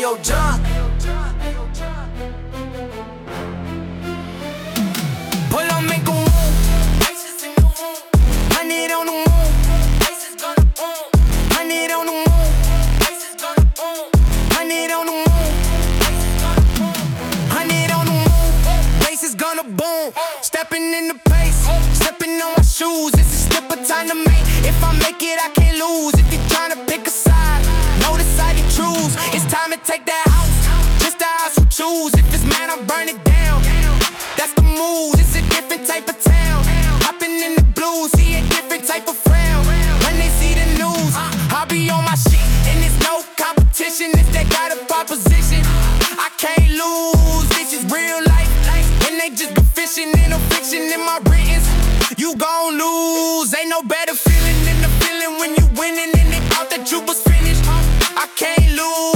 Ayo, John. Pull up, make a move. 100 on the moon. 100 on the moon. 100 on the moon. 100 on the moon. Bass is gonna boom. Stepping in the pace. Stepping on my shoes. This is slipper time to make. If I make it, I can't lose. If you're trying to pick a side, know the side you choose. It's time to take that house. Just the house you choose. If it's mad, I'll burn it down. That's the move. It's a different type of town. Hopping in the blues, see a different type of frown. When they see the news, I'll be on my shit. And there's no competition. If they got a proposition, I can't lose. This is real life. And they just be fishing in a fiction in my writtens. You gon' lose. Ain't no better feeling than the feeling when you winning and they thought that you was finished. I can't lose.